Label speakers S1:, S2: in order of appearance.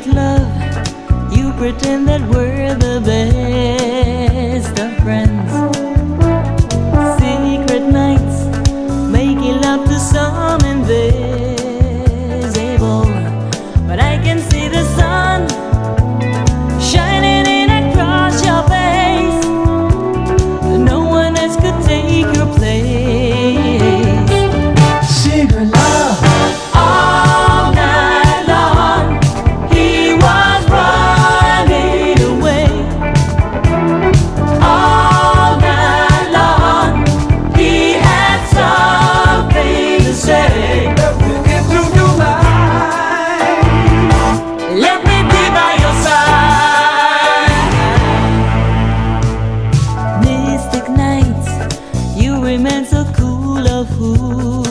S1: love, you pretend that we're the best of friends. Secret nights, making love to some invisible, but I can see the sun shining in across your face. No one else could take your place.
S2: Secret love.
S1: All night long, he was running away. All night long, he had something to say.
S2: Let me into your life.
S1: Let me be by your side. Mystic nights, you remain so cool of who.